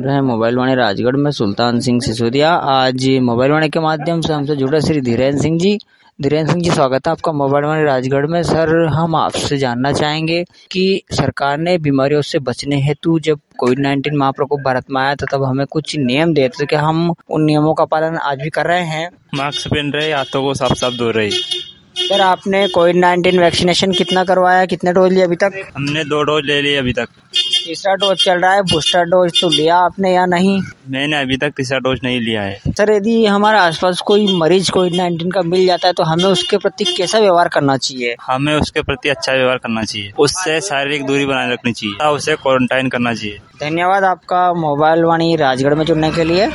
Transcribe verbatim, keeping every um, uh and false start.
रहे हैं मोबाइल वाणी राजगढ़ में सुल्तान सिंह सिसोदिया। आज मोबाइल वाणी के माध्यम से हमसे जुड़े श्री धीरेन्द्र सिंह जी। धीरेन्द्र सिंह जी, स्वागत है आपका मोबाइल वाणी राजगढ़ में। सर, हम आपसे जानना चाहेंगे कि सरकार ने बीमारियों से बचने हेतु जब कोविड नाइन्टीन महाप्रकोप भारत में आया था तब हमें कुछ नियम दिए थे, क्या हम उन नियमों का पालन आज भी कर रहे हैं? मास्क पहन रहे, हाथों को साफ साफ धो रहे। सर, आपने कोविड नाइन्टीन वैक्सीनेशन कितना करवाया, कितने डोज लिए अभी तक? हमने दो डोज ले लिए अभी तक। तीसरा डोज चल रहा है, बूस्टर डोज तो लिया आपने या नहीं? मैंने अभी तक तीसरा डोज नहीं लिया है। सर, यदि हमारे आसपास कोई मरीज कोविड नाइन्टीन का मिल जाता है तो हमें उसके प्रति कैसा व्यवहार करना चाहिए? हमें उसके प्रति अच्छा व्यवहार करना चाहिए, उससे शारीरिक दूरी बनाए रखनी चाहिए, उसे क्वारंटाइन करना चाहिए। धन्यवाद आपका मोबाइल वाणी राजगढ़ में जुड़ने के लिए।